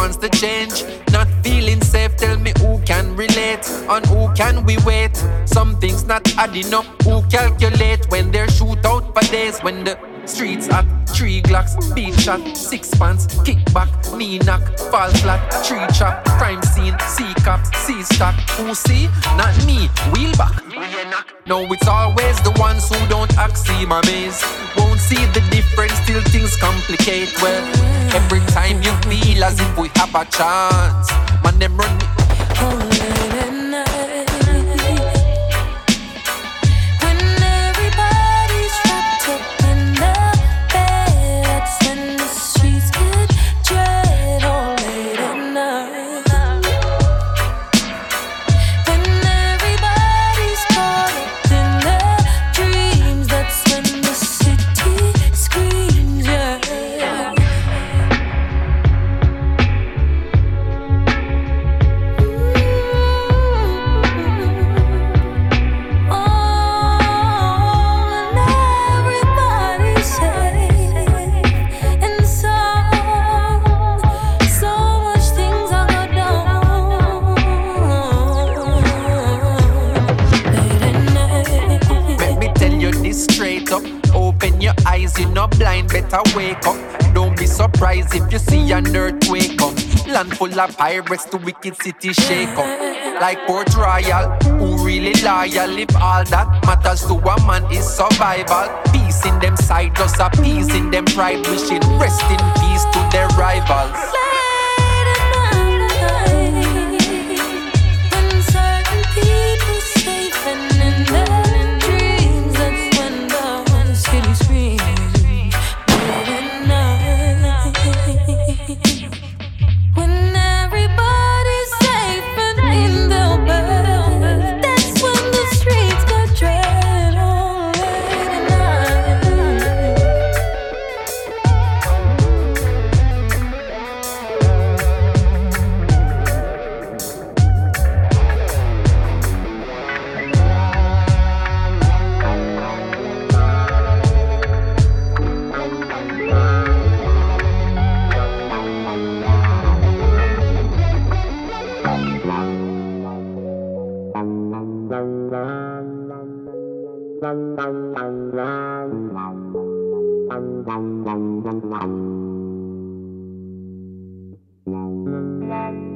wants to change. Not feeling safe, tell me who can relate. On who can we wait? Some things not adding up, who calculate? When they shoot out for days, when the streets hot, 3 glocks, beat shot, 6 pants, kick back, knee knock, fall flat, tree chop, crime scene, see cops, see stock. Who see? Not me, wheel back. No, it's always the ones who don't act, see my maze. Won't see the difference till things complicate. Well, every time you feel as if we have a chance, man, them run me. You're not blind, better wake up. Don't be surprised if you see an earthquake come. Land full of pirates, the wicked city shake up. Like Port Royal, who really loyal? If all that matters to a man is survival. Peace in them side, just a peace in them pride. Wishing rest in peace to their rivals. Wow.